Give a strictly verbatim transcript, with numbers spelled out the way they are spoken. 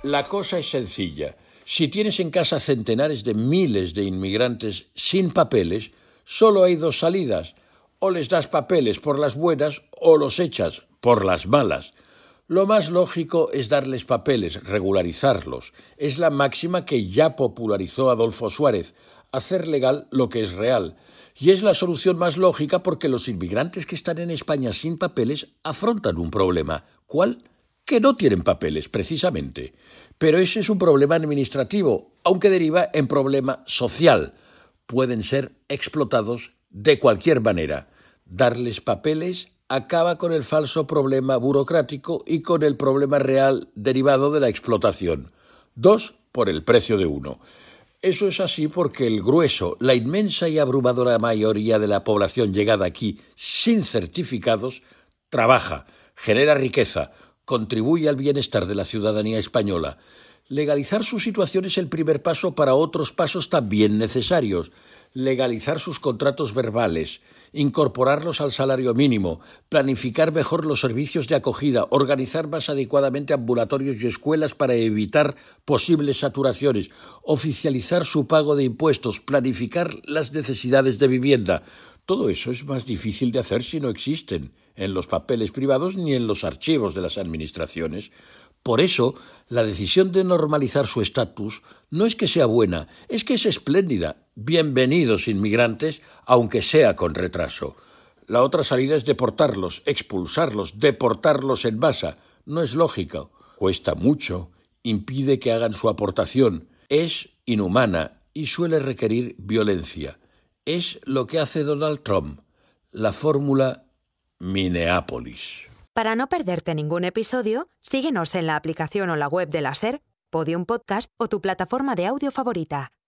La cosa es sencilla. Si tienes en casa centenares de miles de inmigrantes sin papeles, solo hay dos salidas. O les das papeles por las buenas o los echas por las malas. Lo más lógico es darles papeles, regularizarlos. Es la máxima que ya popularizó Adolfo Suárez, hacer legal lo que es real. Y es la solución más lógica porque los inmigrantes que están en España sin papeles afrontan un problema. ¿Cuál? Que no tienen papeles, precisamente. Pero ese es un problema administrativo, aunque deriva en problema social. Pueden ser explotados de cualquier manera. Darles papeles acaba con el falso problema burocrático y con el problema real derivado de la explotación. Dos por el precio de uno. Eso es así porque el grueso, la inmensa y abrumadora mayoría de la población llegada aquí sin certificados, trabaja, genera riqueza, contribuye al bienestar de la ciudadanía española. Legalizar su situación es el primer paso para otros pasos también necesarios. Legalizar sus contratos verbales, incorporarlos al salario mínimo, planificar mejor los servicios de acogida, organizar más adecuadamente ambulatorios y escuelas para evitar posibles saturaciones, oficializar su pago de impuestos, planificar las necesidades de vivienda. Todo eso es más difícil de hacer si no existen en los papeles privados ni en los archivos de las administraciones. Por eso, la decisión de normalizar su estatus no es que sea buena, es que es espléndida. Bienvenidos inmigrantes, aunque sea con retraso. La otra salida es deportarlos, expulsarlos, deportarlos en masa. No es lógico, cuesta mucho, impide que hagan su aportación, es inhumana y suele requerir violencia. Es lo que hace Donald Trump, la fórmula Minneapolis. Para no perderte ningún episodio, síguenos en la aplicación o la web de la SER, Podium Podcast o tu plataforma de audio favorita.